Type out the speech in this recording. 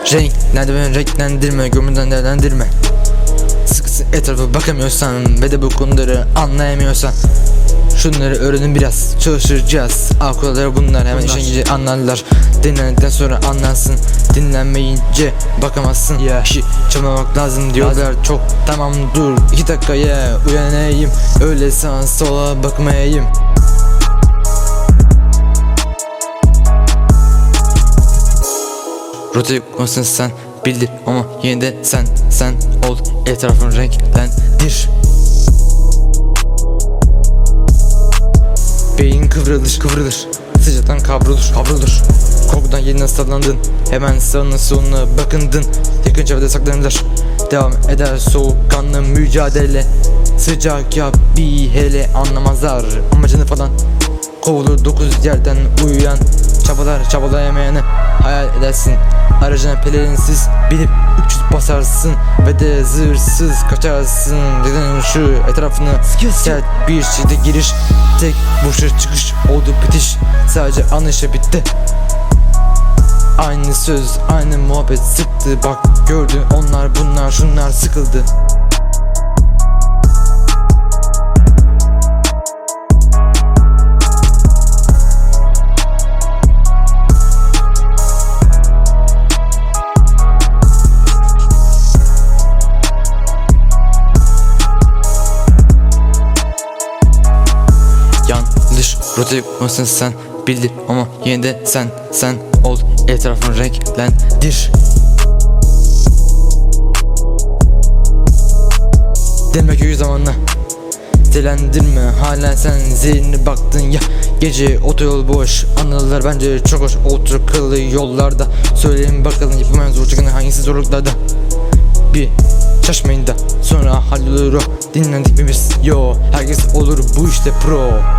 Renklendirme, görmeden değerlendirme. Sıkısın etrafı bakamıyorsan ve de bu konuları anlayamıyorsan, şunları öğrenin biraz, çalışacağız. Kuralları bunlar, hemen işince anlarlar. Dinlendikten sonra anlarsın, dinlenmeyince bakamazsın. İşi çalmamak lazım diyorlar, çok tamam dur 2 dakikaya uyanayım, öyle sağa sola bakmayayım. Rotayı konuşsun sen, bildir ama yine de sen ol, etrafın renklendir. Beyin kıvrılır, sıcaktan kavrulur. Korkudan yerine sallandın, hemen sağına soluna bakındın. Yakınca ve de saklanırlar, devam eder soğukkanlı mücadele. Sıcak ya bir hele, anlamazlar amacını falan. Kovulur 9 yerden uyuyan, çabalayamayanı hayal edersin. Aracına pelerinsiz binip 300 basarsın ve de zırhsız kaçarsın. Dedin şu etrafını sert bir şekilde giriş, tek boşa çıkış oldu bitiş. Sadece anlayışa bitti. Aynı söz, aynı muhabbet sıktı. Bak gördün, onlar bunlar şunlar sıkıldı. Rotayı konuşsun sen, bildir ama yine de sen ol, etrafın renklendir. Demek ki zamanla dilendirme, halen sen zihnine baktın ya. Gece otoyol boş, anılar bence çok hoş. Otur kılı yollarda, söyleyin bakalım yapamayan zor çıkan hangisi zorluklarda. Bir şaşmayın da sonra hallolur o. Dinlendik mi biz? Yo, herkes olur bu işte pro.